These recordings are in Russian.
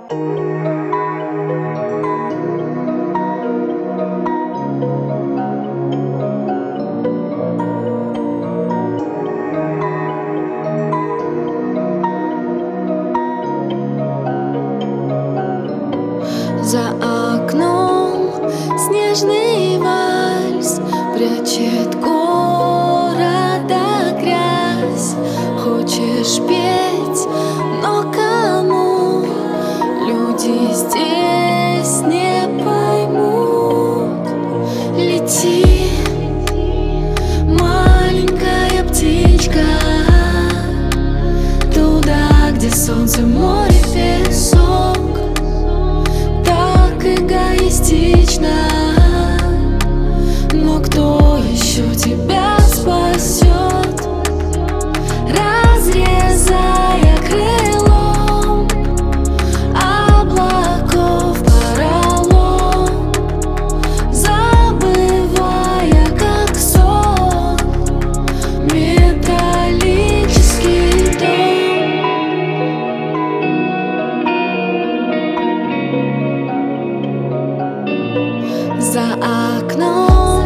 За окном снежный вальс прячет города грязь. Хочешь петь, но кому? Люди здесь не поймут. Лети, маленькая птичка, туда, где солнце, море, песок. Эгоистично, но кто еще тебя спасет? Разрезая крылом облаков поролон, забывая, как сон, металлический дом. За окном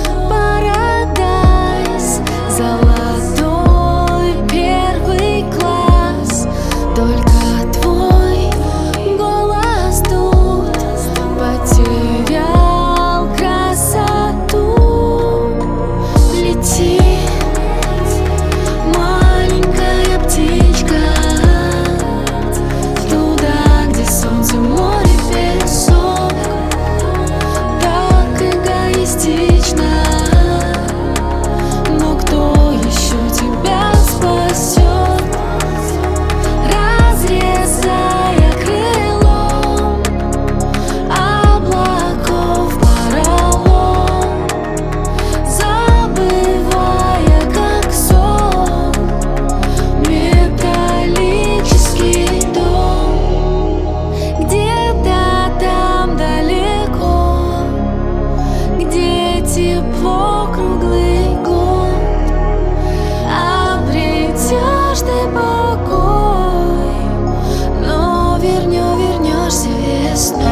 парадайз, золотой первый класс. Только твой голос тут потерял красоту. Лети, маленькая птичка, туда, где солнце, море, песок. Но кто еще тебя спасет? Разрезая крылом облаков поролон, забывая, как сон, металлический дом. Где-то там далеко, где тепло круглый год, обретешь ты покой, но вернешься весной.